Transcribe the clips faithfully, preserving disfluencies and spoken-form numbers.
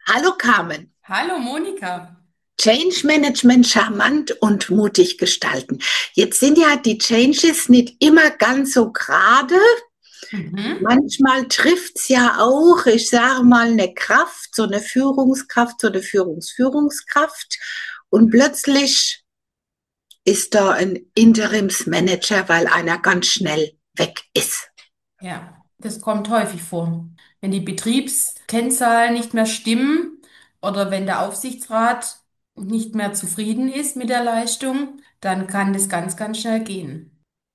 Hallo Carmen. Hallo Monika. Change Management charmant und mutig gestalten. Jetzt sind ja die Changes nicht immer ganz so gerade. Mhm. Manchmal trifft's ja auch, ich sage mal, eine Kraft, so eine Führungskraft, so eine Führungsführungskraft. Und plötzlich ist da ein Interimsmanager, weil einer ganz schnell weg ist. Ja, das kommt häufig vor. Wenn die Betriebskennzahlen nicht mehr stimmen oder wenn der Aufsichtsrat nicht mehr zufrieden ist mit der Leistung, dann kann das ganz, ganz schnell gehen.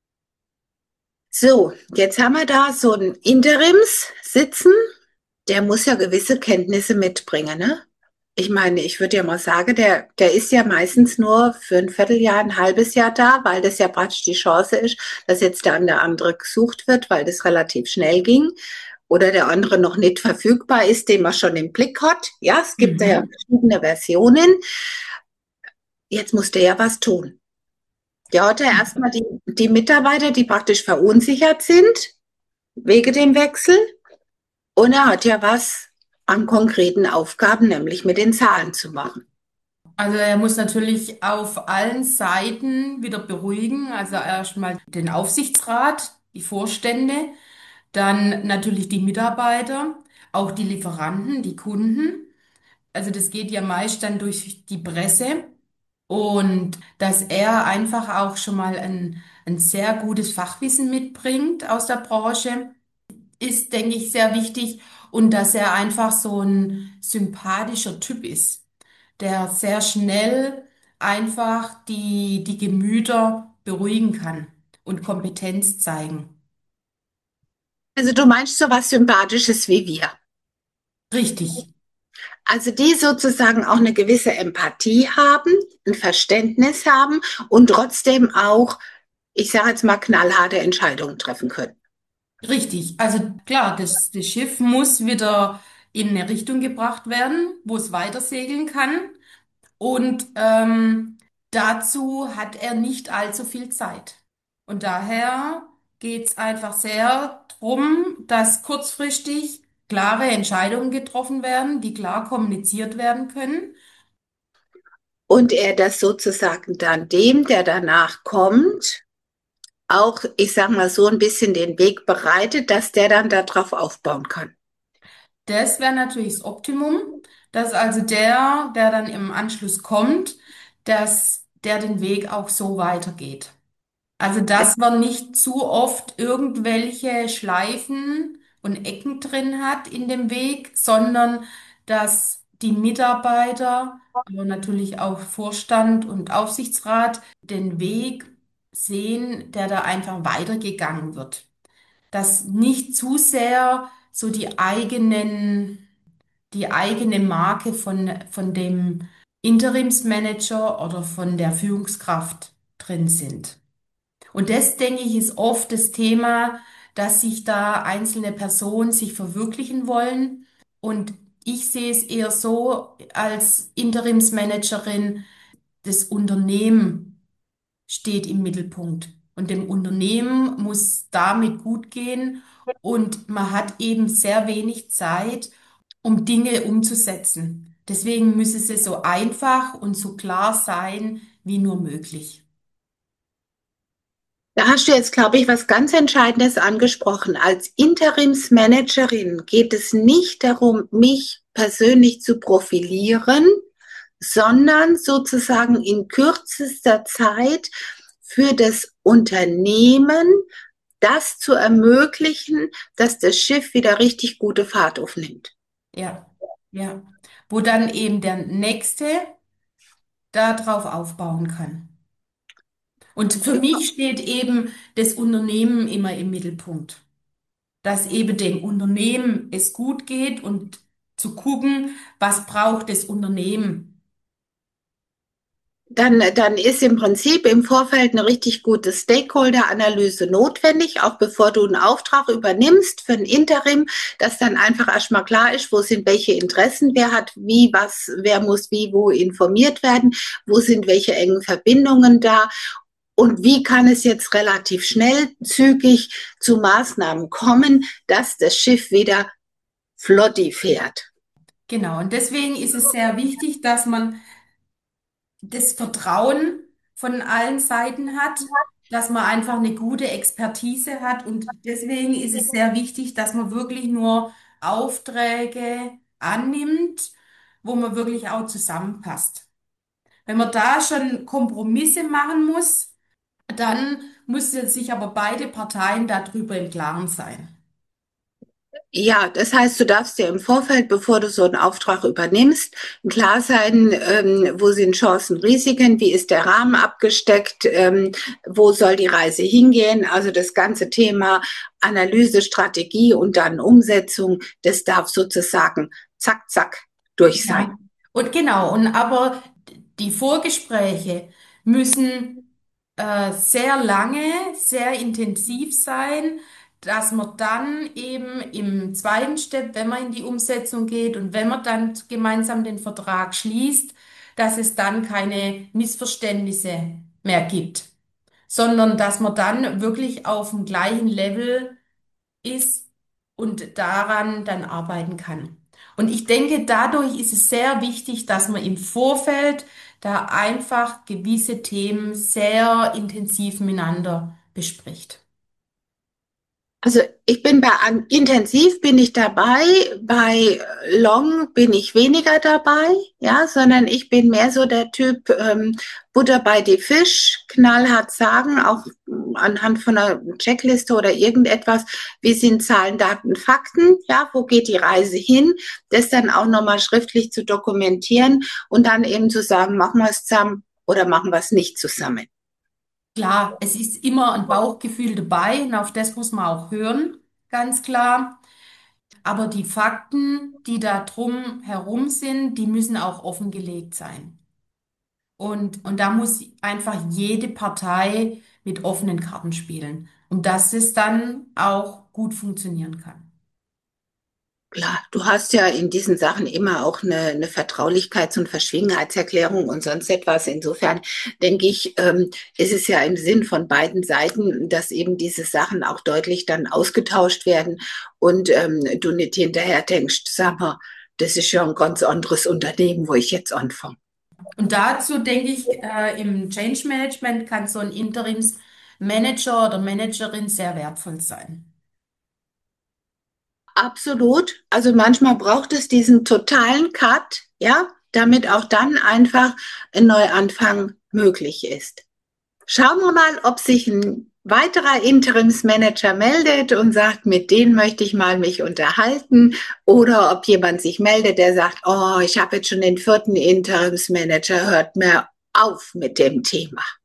So, jetzt haben wir da so einen Interims sitzen, der muss ja gewisse Kenntnisse mitbringen, ne? Ich meine, ich würde ja mal sagen, der, der ist ja meistens nur für ein Vierteljahr, ein halbes Jahr da, weil das ja praktisch die Chance ist, dass jetzt der eine andere gesucht wird, weil das relativ schnell ging. Oder der andere noch nicht verfügbar ist, den man schon im Blick hat. Ja, es gibt ja Mhm. verschiedene Versionen. Jetzt muss der ja was tun. Der hat ja erstmal die, die Mitarbeiter, die praktisch verunsichert sind, wegen dem Wechsel. Und er hat ja was an konkreten Aufgaben, nämlich mit den Zahlen zu machen. Also er muss natürlich auf allen Seiten wieder beruhigen. Also erstmal den Aufsichtsrat, die Vorstände, dann natürlich die Mitarbeiter, auch die Lieferanten, die Kunden. Also das geht ja meist dann durch die Presse und dass er einfach auch schon mal ein, ein sehr gutes Fachwissen mitbringt aus der Branche, ist, denke ich, sehr wichtig und dass er einfach so ein sympathischer Typ ist, der sehr schnell einfach die, die Gemüter beruhigen kann und Kompetenz zeigen. Also du meinst so was Sympathisches wie wir. Richtig. Also die sozusagen auch eine gewisse Empathie haben, ein Verständnis haben und trotzdem auch, ich sage jetzt mal, knallharte Entscheidungen treffen können. Richtig, also klar, das, das Schiff muss wieder in eine Richtung gebracht werden, wo es weiter segeln kann. Und ähm, dazu hat er nicht allzu viel Zeit. Und daher geht es einfach sehr drum, dass kurzfristig klare Entscheidungen getroffen werden, die klar kommuniziert werden können. Und er das sozusagen dann dem, der danach kommt, auch, ich sage mal, so ein bisschen den Weg bereitet, dass der dann darauf aufbauen kann. Das wäre natürlich das Optimum, dass also der, der dann im Anschluss kommt, dass der den Weg auch so weitergeht. Also, dass man nicht zu oft irgendwelche Schleifen und Ecken drin hat in dem Weg, sondern dass die Mitarbeiter, aber natürlich auch Vorstand und Aufsichtsrat den Weg sehen, der da einfach weitergegangen wird. Dass nicht zu sehr so die eigenen, die eigene Marke von, von dem Interimsmanager oder von der Führungskraft drin sind. Und das, denke ich, ist oft das Thema, dass sich da einzelne Personen sich verwirklichen wollen. Und ich sehe es eher so als Interimsmanagerin, das Unternehmen steht im Mittelpunkt. Und dem Unternehmen muss damit gut gehen. Und man hat eben sehr wenig Zeit, um Dinge umzusetzen. Deswegen müsse es so einfach und so klar sein wie nur möglich. Da hast du jetzt, glaube ich, was ganz Entscheidendes angesprochen. Als Interimsmanagerin geht es nicht darum, mich persönlich zu profilieren, sondern sozusagen in kürzester Zeit für das Unternehmen das zu ermöglichen, dass das Schiff wieder richtig gute Fahrt aufnimmt. Ja, ja. Wo dann eben der Nächste darauf aufbauen kann. Und für mich steht eben das Unternehmen immer im Mittelpunkt. Dass eben dem Unternehmen es gut geht und zu gucken, was braucht das Unternehmen. Dann, dann ist im Prinzip im Vorfeld eine richtig gute Stakeholder-Analyse notwendig, auch bevor du einen Auftrag übernimmst für ein Interim, dass dann einfach erstmal klar ist, wo sind welche Interessen, wer hat wie, was, wer muss wie, wo informiert werden, wo sind welche engen Verbindungen da und wie kann es jetzt relativ schnell, zügig zu Maßnahmen kommen, dass das Schiff wieder flotti fährt. Genau. Und deswegen ist es sehr wichtig, dass man das Vertrauen von allen Seiten hat, dass man einfach eine gute Expertise hat. Und deswegen ist es sehr wichtig, dass man wirklich nur Aufträge annimmt, wo man wirklich auch zusammenpasst. Wenn man da schon Kompromisse machen muss, dann müssen sich aber beide Parteien darüber im Klaren sein. Ja, das heißt, du darfst dir im Vorfeld, bevor du so einen Auftrag übernimmst, klar sein, ähm, wo sind Chancen, Risiken, wie ist der Rahmen abgesteckt, ähm, wo soll die Reise hingehen. Also das ganze Thema Analyse, Strategie und dann Umsetzung, das darf sozusagen zack, zack durch sein. Ja. Und genau, und aber die Vorgespräche müssen äh, sehr lange, sehr intensiv sein, dass man dann eben im zweiten Step, wenn man in die Umsetzung geht und wenn man dann gemeinsam den Vertrag schließt, dass es dann keine Missverständnisse mehr gibt, sondern dass man dann wirklich auf dem gleichen Level ist und daran dann arbeiten kann. Und ich denke, dadurch ist es sehr wichtig, dass man im Vorfeld da einfach gewisse Themen sehr intensiv miteinander bespricht. Also ich bin bei an, intensiv bin ich dabei, bei Long bin ich weniger dabei, ja, sondern ich bin mehr so der Typ ähm, Butter bei die Fisch, knallhart sagen, auch anhand von einer Checkliste oder irgendetwas, wie sind Zahlen, Daten, Fakten, ja, wo geht die Reise hin, das dann auch nochmal schriftlich zu dokumentieren und dann eben zu sagen, machen wir es zusammen oder machen wir es nicht zusammen. Klar, es ist immer ein Bauchgefühl dabei und auf das muss man auch hören, ganz klar. Aber die Fakten, die da drum herum sind, die müssen auch offengelegt sein. Und, und da muss einfach jede Partei mit offenen Karten spielen, um dass es dann auch gut funktionieren kann. Klar, du hast ja in diesen Sachen immer auch eine, eine Vertraulichkeits- und Verschwiegenheitserklärung und sonst etwas. Insofern denke ich, ähm, ist es ja im Sinn von beiden Seiten, dass eben diese Sachen auch deutlich dann ausgetauscht werden und ähm, du nicht hinterher denkst, sag mal, das ist ja ein ganz anderes Unternehmen, wo ich jetzt anfange. Und dazu denke ich, äh, im Change Management kann so ein Interimsmanager oder Managerin sehr wertvoll sein. Absolut. Also manchmal braucht es diesen totalen Cut, ja, damit auch dann einfach ein Neuanfang möglich ist. Schauen wir mal, ob sich ein weiterer Interimsmanager meldet und sagt, mit denen möchte ich mal mich unterhalten, oder ob jemand sich meldet, der sagt, oh, ich habe jetzt schon den vierten Interimsmanager, hört mir auf mit dem Thema.